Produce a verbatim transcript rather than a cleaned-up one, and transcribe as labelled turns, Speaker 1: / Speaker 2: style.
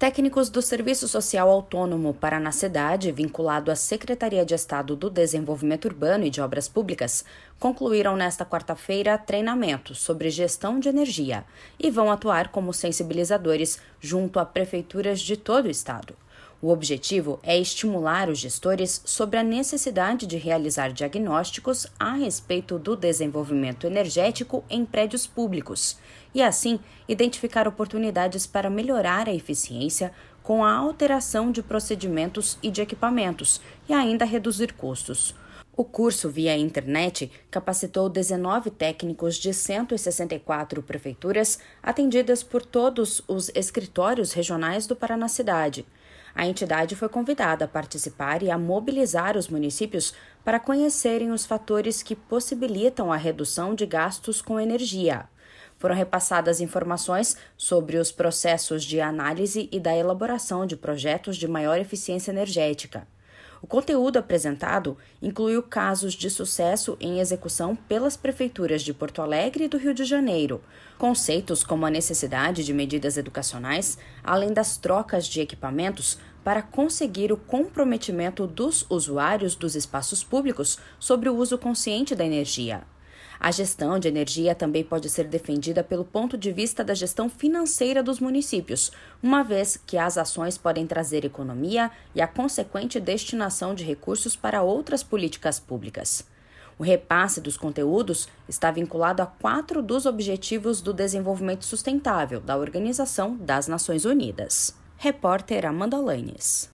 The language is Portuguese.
Speaker 1: Técnicos do Serviço Social Autônomo Paranacidade, vinculado à Secretaria de Estado do Desenvolvimento Urbano e de Obras Públicas, concluíram nesta quarta-feira treinamentos sobre gestão de energia e vão atuar como sensibilizadores junto a prefeituras de todo o estado. O objetivo é estimular os gestores sobre a necessidade de realizar diagnósticos a respeito do desenvolvimento energético em prédios públicos e, assim, identificar oportunidades para melhorar a eficiência com a alteração de procedimentos e de equipamentos e ainda reduzir custos. O curso via internet capacitou dezenove técnicos de cento e sessenta e quatro prefeituras atendidas por todos os escritórios regionais do Paranacidade. A entidade foi convidada a participar e a mobilizar os municípios para conhecerem os fatores que possibilitam a redução de gastos com energia. Foram repassadas informações sobre os processos de análise e da elaboração de projetos de maior eficiência energética. O conteúdo apresentado incluiu casos de sucesso em execução pelas prefeituras de Porto Alegre e do Rio de Janeiro, conceitos como a necessidade de medidas educacionais, além das trocas de equipamentos para conseguir o comprometimento dos usuários dos espaços públicos sobre o uso consciente da energia. A gestão de energia também pode ser defendida pelo ponto de vista da gestão financeira dos municípios, uma vez que as ações podem trazer economia e a consequente destinação de recursos para outras políticas públicas. O repasse dos conteúdos está vinculado a quatro dos Objetivos do Desenvolvimento Sustentável da Organização das Nações Unidas. Repórter Amanda Lanes.